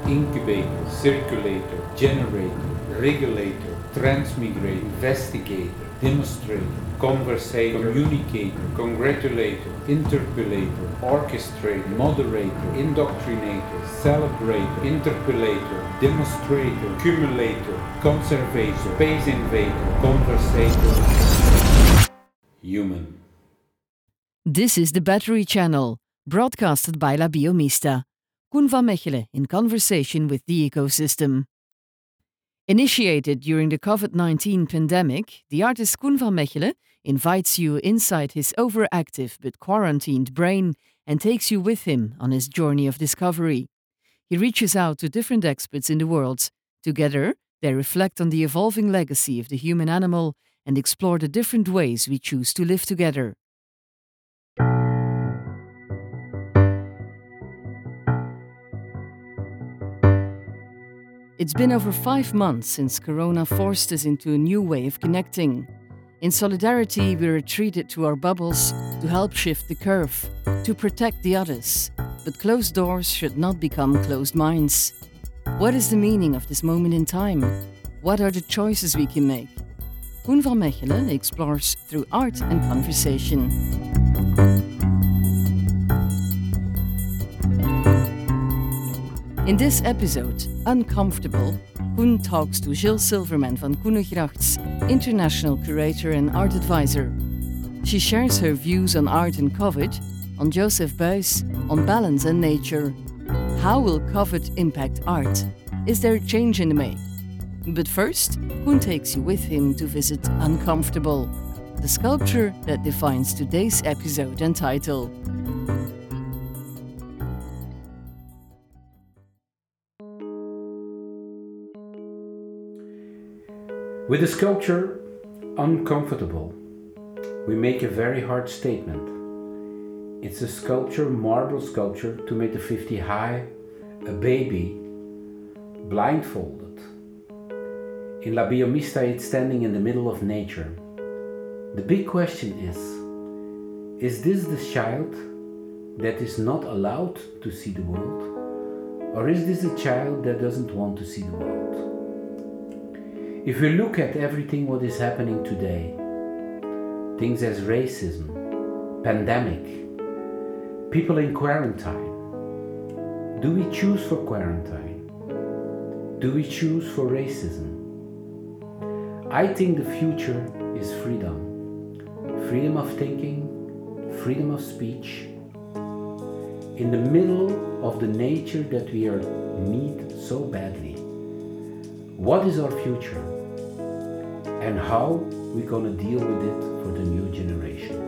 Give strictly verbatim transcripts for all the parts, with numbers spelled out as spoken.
incubator, circulator, generator, regulator, transmigrator, investigator, demonstrator, conversator, communicator, congratulator, interpellator, orchestrator, moderator, indoctrinator, celebrator, interpellator, demonstrator, cumulator, conservator, space invader, conversator, human. This is the Battery Channel, broadcasted by La Biomista. Koen van Mechelen in conversation with the ecosystem. Initiated during the COVID nineteen pandemic, the artist Koen van Mechelen invites you inside his overactive but quarantined brain and takes you with him on his journey of discovery. He reaches out to different experts in the world. Together, they reflect on the evolving legacy of the human animal and explore the different ways we choose to live together. It's been over five months since Corona forced us into a new way of connecting. In solidarity, we retreated to our bubbles to help shift the curve, to protect the others. But closed doors should not become closed minds. What is the meaning of this moment in time? What are the choices we can make? Koen van Mechelen explores through art and conversation. In this episode, Uncomfortable, Koen talks to Jill Silverman van Koenegracht's international curator and art advisor. She shares her views on art and COVID, on Joseph Beuys, on balance and nature. How will COVID impact art? Is there a change in the make? But first, Koen takes you with him to visit Uncomfortable, the sculpture that defines today's episode and title. With the sculpture Uncomfortable, we make a very hard statement. It's a sculpture, marble sculpture, two meters fifty high, a baby, blindfolded. In La Biomista, it's standing in the middle of nature. The big question is, is this the child that is not allowed to see the world? Or is this a child that doesn't want to see the world? If we look at everything what is happening today, things as racism, pandemic, people in quarantine, do we choose for quarantine? Do we choose for racism? I think the future is freedom. Freedom of thinking, freedom of speech. In the middle of the nature that we are need so badly. What is our future? And how we gonna deal with it for the new generation?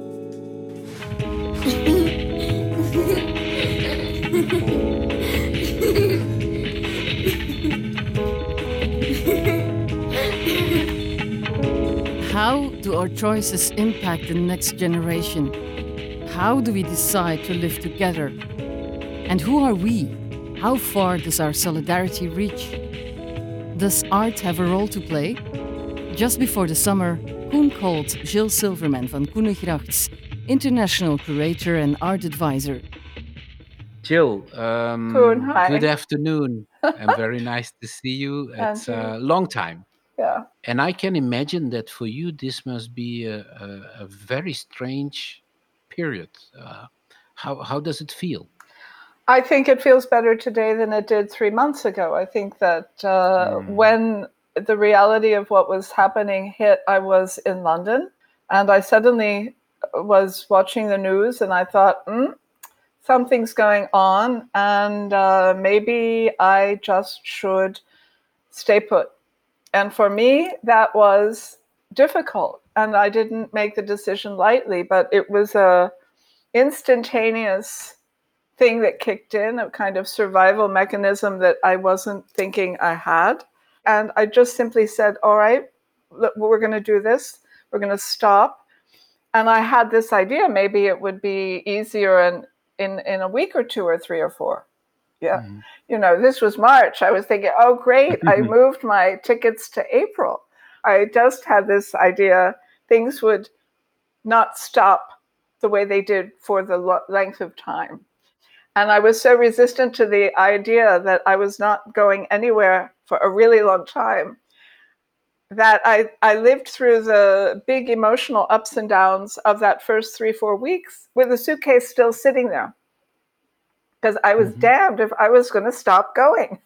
How do our choices impact the next generation? How do we decide to live together? And who are we? How far does our solidarity reach? Does art have a role to play? Just before the summer, Koen called Jill Silverman van Koenegracht's international curator and art advisor. Jill, um, Koen, hi. good afternoon, and very nice to see you. It's a long time. Yeah. And I can imagine that for you, this must be a, a, a very strange period. Uh, how, how does it feel? I think it feels better today than it did three months ago. I think that uh, mm. when the reality of what was happening hit, I was in London and I suddenly was watching the news and I thought, mm, something's going on and uh, maybe I just should stay put. And for me, that was difficult and I didn't make the decision lightly, but it was a instantaneous thing that kicked in, a kind of survival mechanism that I wasn't thinking I had. And I just simply said, all right, look, we're going to do this. We're going to stop. And I had this idea, maybe it would be easier in, in, in a week or two or three or four. Yeah. Mm-hmm. You know, this was March. I was thinking, oh, great. I moved my tickets to April. I just had this idea things would not stop the way they did for the lo- length of time. And I was so resistant to the idea that I was not going anywhere for a really long time that I, I lived through the big emotional ups and downs of that first three, four weeks with the suitcase still sitting there. Because I was mm-hmm. damned if I was going to stop going.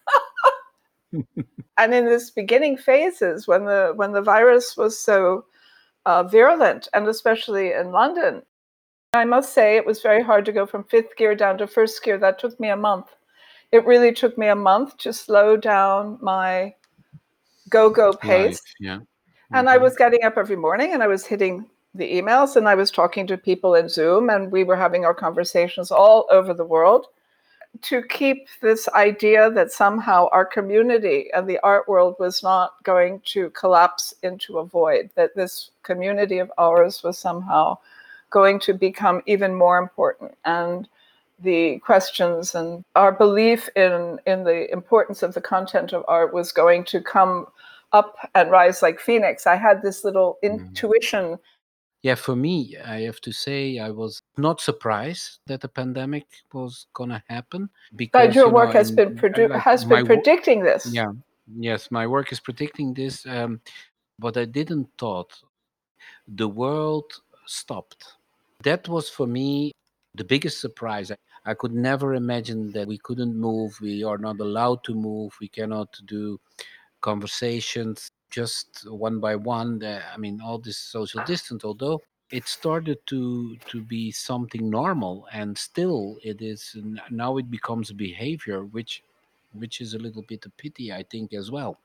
And in this beginning phases, when the when the virus was so uh, virulent, and especially in London, I must say it was very hard to go from fifth gear down to first gear. That took me a month. It really took me a month to slow down my go-go pace. Life, yeah. Mm-hmm. And I was getting up every morning and I was hitting the emails and I was talking to people in Zoom and we were having our conversations all over the world to keep this idea that somehow our community and the art world was not going to collapse into a void, that this community of ours was somehow going to become even more important. And the questions and our belief in, in the importance of the content of art was going to come up and rise like Phoenix. I had this little intuition. Yeah, for me, I have to say I was not surprised that the pandemic was going to happen. Because but your you know, work has in, been produ- like has been predicting wo- this. Yeah, yes, my work is predicting this. Um, but I didn't thought the world stopped. That was for me the biggest surprise. I, I could never imagine that we couldn't move. We are not allowed to move. We cannot do conversations just one by one. Uh, I mean, all this social distance, although it started to to be something normal, and still it is now it becomes a behavior, which which is a little bit a pity, I think, as well.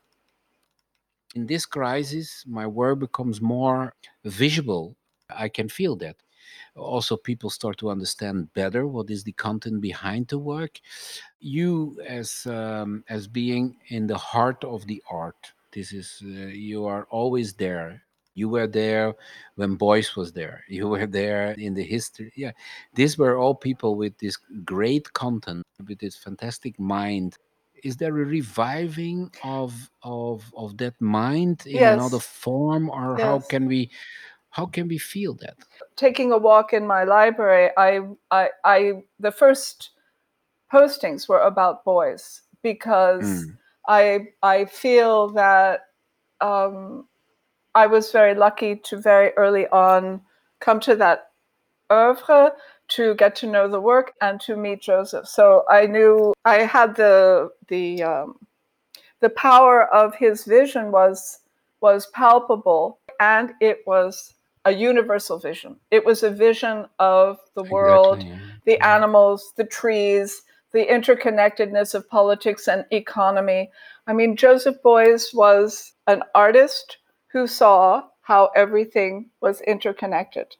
In this crisis, my work becomes more visible. I can feel that. Also, people start to understand better what is the content behind the work. You, as um, as being in the heart of the art, this is uh, you are always there. You were there when Beuys was there. You were there in the history. Yeah, these were all people with this great content, with this fantastic mind. Is there a reviving of of of that mind in yes. another form, or yes. how can we how can we feel that? Taking a walk in my library, I I, I the first postings were about Beuys because mm. I I feel that um, I was very lucky to very early on come to that oeuvre, to get to know the work and to meet Joseph. So I knew I had the the um, the power of his vision was was palpable, and it was a universal vision. It was a vision of the world, exactly, yeah. the animals, the trees, the interconnectedness of politics and economy. I mean, Joseph Beuys was an artist who saw how everything was interconnected.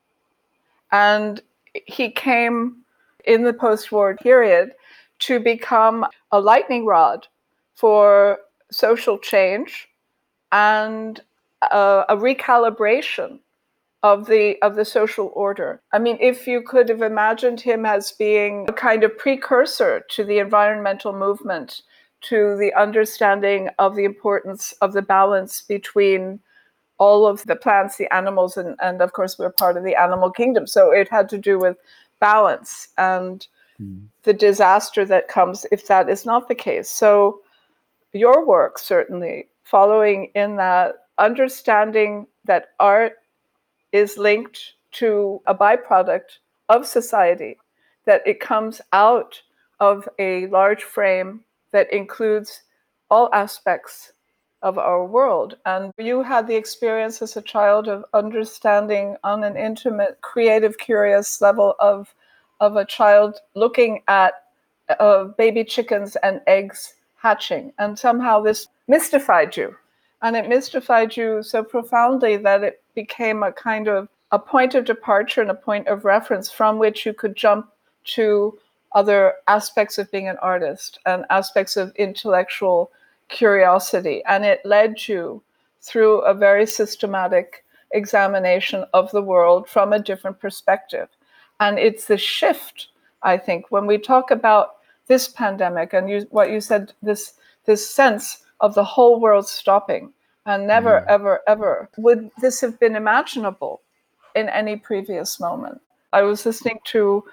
And he came in the post-war period to become a lightning rod for social change and a, a recalibration of the of the social order. I mean, if you could have imagined him as being a kind of precursor to the environmental movement, to the understanding of the importance of the balance between all of the plants, the animals, and, and of course we're part of the animal kingdom. So it had to do with balance and mm. the disaster that comes if that is not the case. So your work, certainly, following in that, understanding that art is linked to a byproduct of society, that it comes out of a large frame that includes all aspects of our world. And you had the experience as a child of understanding on an intimate, creative, curious level of, of a child looking at uh, baby chickens and eggs hatching. And somehow this mystified you. And it mystified you so profoundly that it became a kind of a point of departure and a point of reference from which you could jump to other aspects of being an artist and aspects of intellectual curiosity. And it led you through a very systematic examination of the world from a different perspective. And it's the shift, I think, when we talk about this pandemic and you, what you said, this this sense of the whole world stopping, and never, mm. ever, ever would this have been imaginable in any previous moment. I was listening to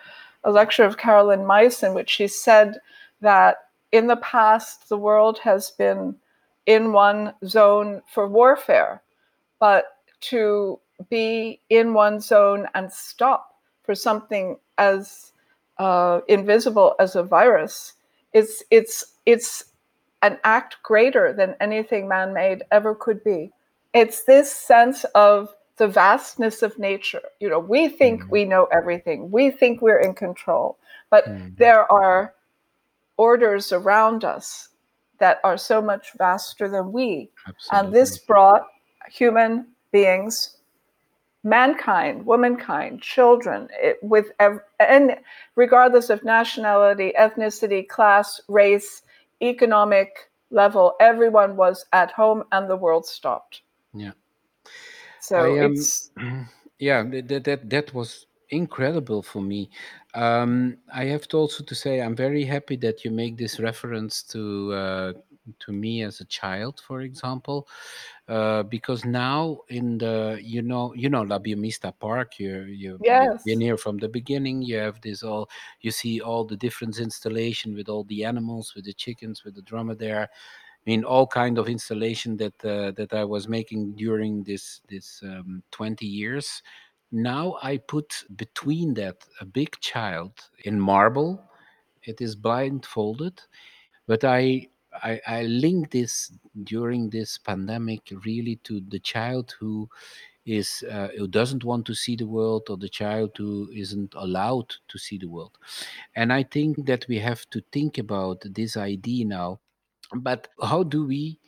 a lecture of Caroline Myss in which she said that in the past, the world has been in one zone for warfare, but to be in one zone and stop for something as uh, invisible as a virus, it's it's it's an act greater than anything man-made ever could be. It's this sense of the vastness of nature. You know, we think Mm. we know everything. We think we're in control, but Mm. there are orders around us that are so much vaster than we. And this Absolutely. brought human beings, mankind, womankind, children, it, with ev- and regardless of nationality, ethnicity, class, race, economic level, everyone was at home and the world stopped. Yeah. I So am. it's Yeah, that that that, that was incredible for me. Um, I have to also to say I'm very happy that you make this reference to uh, to me as a child, for example, uh, because now in the you know you know La Biomista Park, you you you've been yes. here from the beginning. You have this all you see all the different installation with all the animals, with the chickens, with the dromedary. I mean, all kind of installation that uh, that I was making during this this um, twenty years. Now I put between that a big child in marble. It is blindfolded, but I I, I link this during this pandemic really to the child who is uh, who doesn't want to see the world, or the child who isn't allowed to see the world. And I think that we have to think about this idea now. But how do we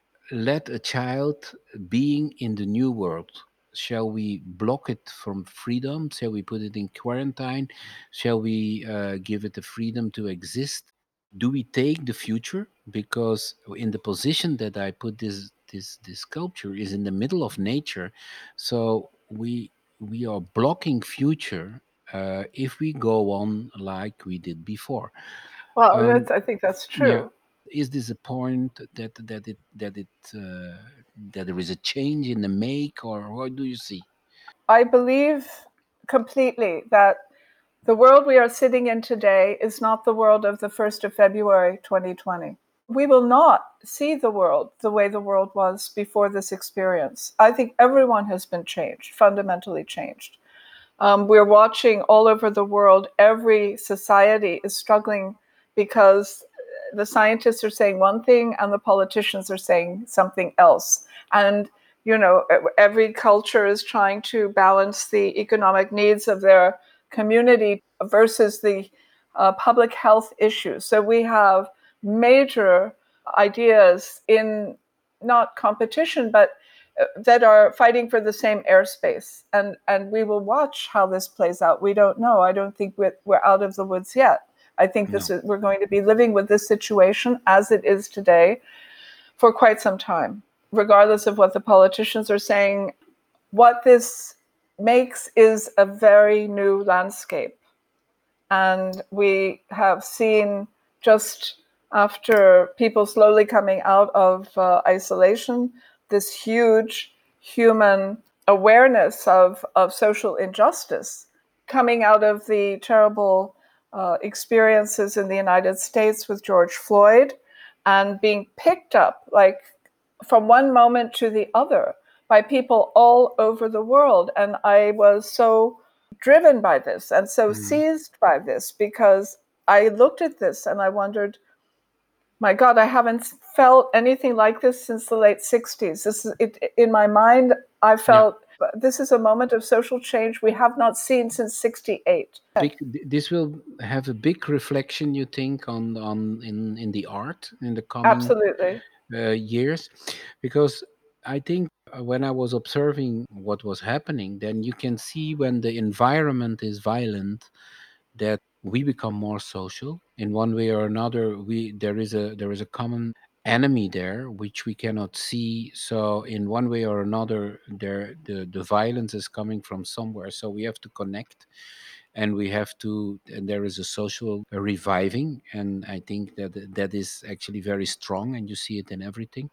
let a child being in the new world? Shall we block it from freedom? Shall we put it in quarantine? Shall we uh, give it the freedom to exist? Do we take the future? Because in the position that I put this this this sculpture is in the middle of nature, so we we are blocking future uh, if we go on like we did before. Well, Um, that's, I think that's yeah. true. Is this a point that that it that it uh, that there is a change in the make, or what do you see? I believe completely that the world we are sitting in today is not the world of the first of February twenty twenty. We will not see the world the way the world was before this experience. I think everyone has been changed, fundamentally changed. Um, we're watching all over the world, every society is struggling because the scientists are saying one thing and the politicians are saying something else. And, you know, every culture is trying to balance the economic needs of their community versus the uh, public health issues. So we have major ideas in not competition, but uh, that are fighting for the same airspace, and and we will watch how this plays out. We don't know. I don't think we're, we're out of the woods yet. I think this No, is, we're going to be living with this situation as it is today for quite some time, regardless of what the politicians are saying. What this makes is a very new landscape, and we have seen, just after people slowly coming out of uh, isolation, this huge human awareness of, of social injustice coming out of the terrible uh, experiences in the United States with George Floyd, and being picked up like from one moment to the other by people all over the world. And I was so driven by this and so mm, seized by this, because I looked at this and I wondered, my God, I haven't felt anything like this since the late sixties. This is it, in my mind. I yeah, felt this is a moment of social change we have not seen since sixty-eight. big. th- This will have a big reflection, you think, on on in in the art in the coming Absolutely. uh, years, because I think uh, when I was observing what was happening, then you can see when the environment is violent that we become more social in one way or another. We there is a there is a common enemy there which we cannot see. So in one way or another, there the the violence is coming from somewhere. So we have to connect, and we have to and there is a social reviving, and I think that that is actually very strong, and you see it in everything.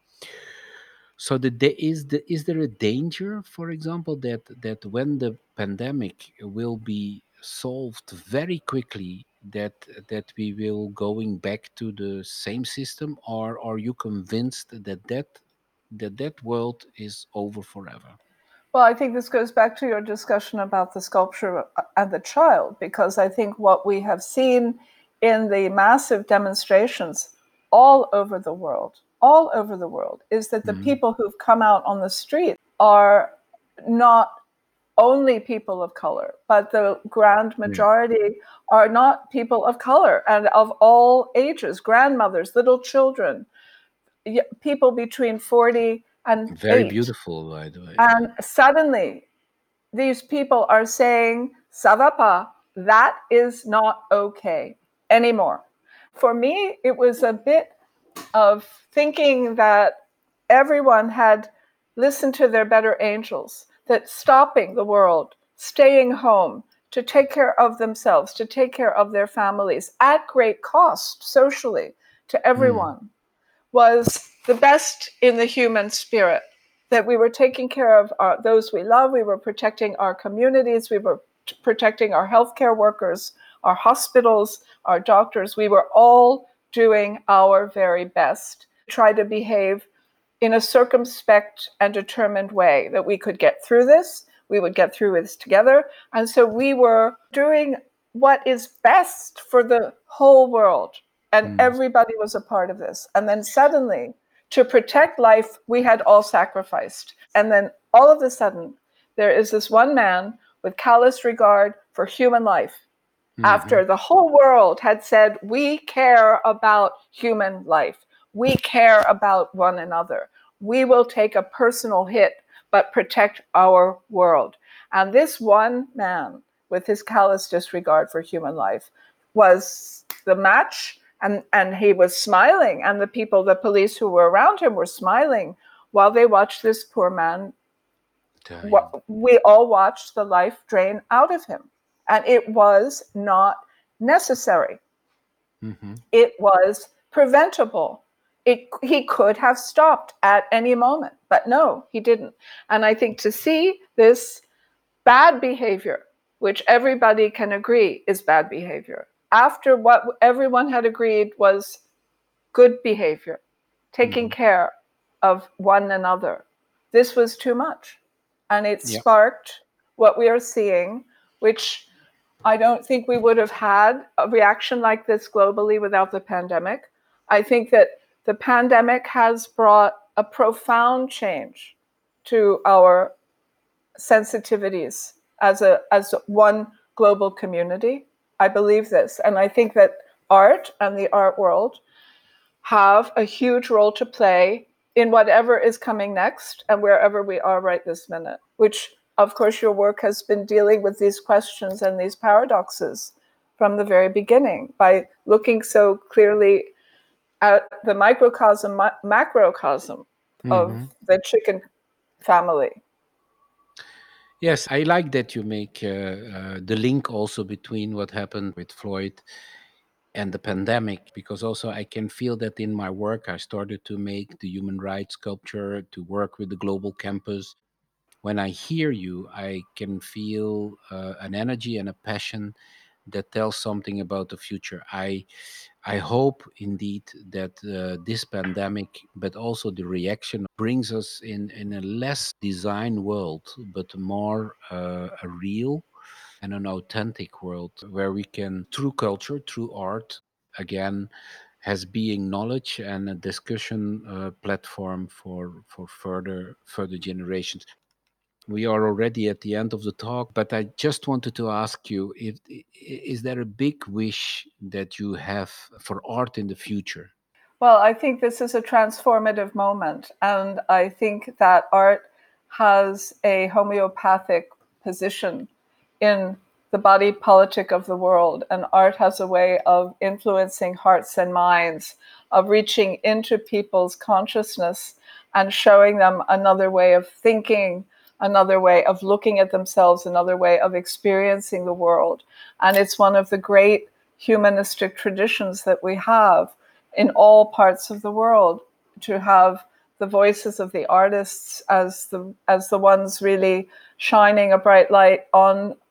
So the, da- is the is there a danger, for example, that that when the pandemic will be solved very quickly that that we will going back to the same system, or are you convinced that that that, that world is over forever? Well, I think this goes back to your discussion about the sculpture and the child, because I think what we have seen in the massive demonstrations all over the world, all over the world, is that the Mhm. people who've come out on the street are not only people of color, but the grand majority are not people of color and of all ages, grandmothers, little children, y- people between forty and Very eight. beautiful, by the way. And suddenly these people are saying, ça va pas, that is not okay anymore. For me, it was a bit of thinking that everyone had listened to their better angels, that stopping the world, staying home, to take care of themselves, to take care of their families at great cost socially to everyone, was the best in the human spirit. That we were taking care of our, those we love, we were protecting our communities, we were t- protecting our healthcare workers, our hospitals, our doctors. We were all doing our very best, try to behave in a circumspect and determined way, that we could get through this, we would get through this together. And so we were doing what is best for the whole world. And Mm. everybody was a part of this. And then suddenly, to protect life, we had all sacrificed. And then all of a sudden, there is this one man with callous regard for human life. Mhm. After the whole world had said, we care about human life, we care about one another, we will take a personal hit, but protect our world. And this one man, with his callous disregard for human life, was the match. And, and he was smiling, and the people, the police who were around him were smiling while they watched this poor man. Dying. Wa- We all watched the life drain out of him. And it was not necessary. Mhm. It was preventable. It, he could have stopped at any moment, but no, he didn't. And I think to see this bad behavior, which everybody can agree is bad behavior, after what everyone had agreed was good behavior, taking Mhm. care of one another, this was too much. And it Yeah. sparked what we are seeing, which I don't think we would have had a reaction like this globally without the pandemic. I think that the pandemic has brought a profound change to our sensitivities as a as one global community. I believe this, and I think that art and the art world have a huge role to play in whatever is coming next and wherever we are right this minute, which of course your work has been dealing with these questions and these paradoxes from the very beginning by looking so clearly at the microcosm, ma- macrocosm of Mhm. the chicken family. Yes, I like that you make uh, uh, the link also between what happened with Floyd and the pandemic, because also I can feel that in my work. I started to make the human rights sculpture, to work with the global campus. When I hear you, I can feel uh, an energy and a passion that tells something about the future. I I hope indeed that uh, this pandemic, but also the reaction, brings us in in a less design world, but more uh, a real and an authentic world where we can, through culture, through art, again, as being knowledge and a discussion uh, platform for for further further generations. We are already at the end of the talk, but I just wanted to ask you, if i- is there a big wish that you have for art in the future? Well, I think this is a transformative moment, and I think that art has a homeopathic position in the body politic of the world, and art has a way of influencing hearts and minds, of reaching into people's consciousness and showing them another way of thinking, another way of looking at themselves, another way of experiencing the world. And it's one of the great humanistic traditions that we have in all parts of the world, to have the voices of the artists as the as the ones really shining a bright light on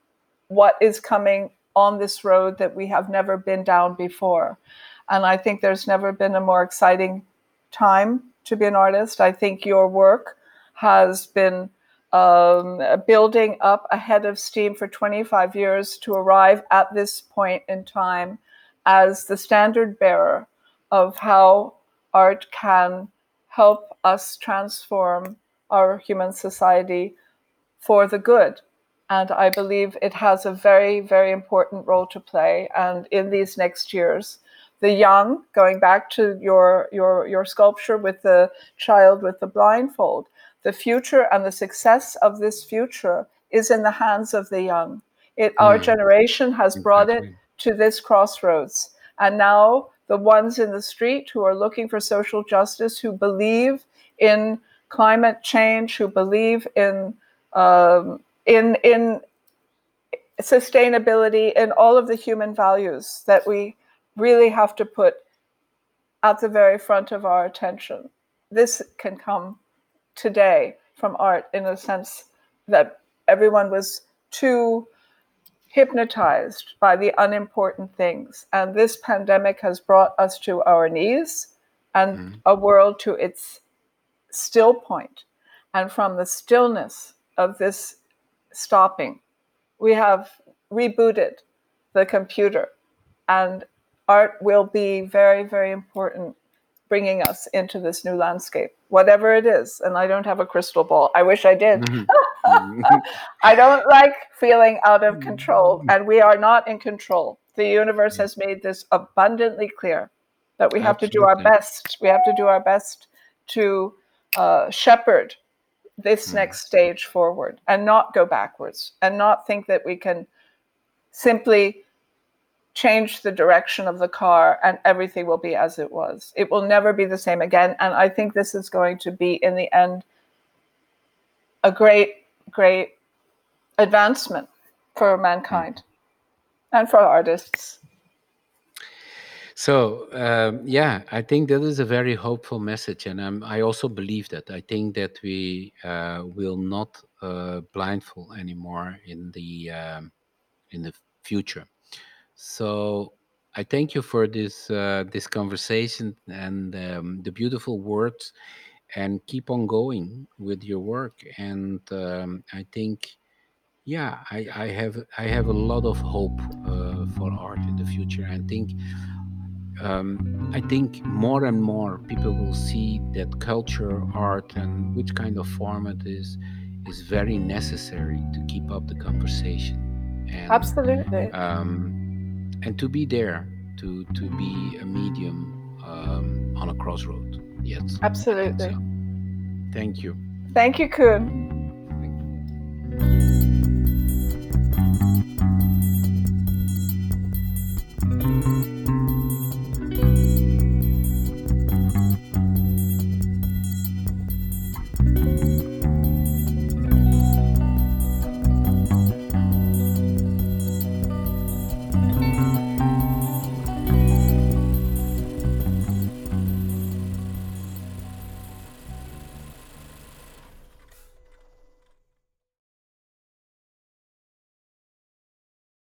what is coming on this road that we have never been down before. And I think there's never been a more exciting time to be an artist. I think your work has been um, building up a head of steam for twenty-five years to arrive at this point in time as the standard bearer of how art can help us transform our human society for the good. And I believe it has a very, very important role to play. And in these next years, the young, going back to your, your, your sculpture with the child with the blindfold, the future and the success of this future is in the hands of the young. It, mm. Our generation has exactly. brought it to this crossroads. And now the ones in the street who are looking for social justice, who believe in climate change, who believe in um, in in sustainability, in all of the human values that we really have to put at the very front of our attention. This can come today from art, in a sense that everyone was too hypnotized by the unimportant things. And this pandemic has brought us to our knees and mm. a world to its still point. And from the stillness of this stopping, we have rebooted the computer, and art will be very, very important, bringing us into this new landscape, whatever it is. And I don't have a crystal ball. I wish I did. Mm-hmm. I don't like feeling out of control, and we are not in control. The universe has made this abundantly clear that we have Absolutely. to do our best. We have to do our best to uh, shepherd this mm. next stage forward and not go backwards, and not think that we can simply change the direction of the car and everything will be as it was. It will never be the same again. And I think this is going to be, in the end, a great, great advancement for mankind mm. and for artists. So, um, yeah, I think that is a very hopeful message. And um, I also believe that. I think that we uh, will not uh, blindfold anymore in the um, in the future. So I thank you for this uh, this conversation and um, the beautiful words, and keep on going with your work. And um, I think, yeah, I, I have I have a lot of hope uh, for art in the future. I think um, I think more and more people will see that culture, art, and which kind of form it is, is very necessary to keep up the conversation. And, Absolutely. Um, and to be there, to to be a medium um, on a crossroad. Yes. Absolutely. So, thank you. Thank you, Koen.